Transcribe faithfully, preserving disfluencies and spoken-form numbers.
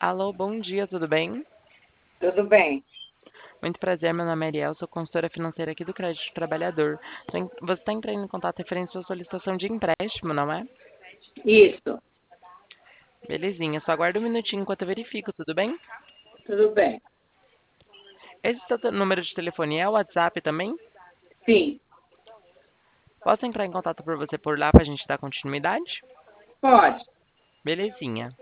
Alô, bom dia, tudo bem? Tudo bem? Muito prazer, meu nome é Ariel, sou consultora financeira aqui do Crédito Trabalhador. Tô en- Você está entrando em contato referente à sua solicitação de empréstimo, não é? Isso, Belezinha, só aguarda um minutinho enquanto eu verifico, tudo bem? tudo bem. Esse seu te- número de telefone é o WhatsApp também? Sim, Posso entrar em contato por você por lá para a gente dar continuidade? pode. Belezinha.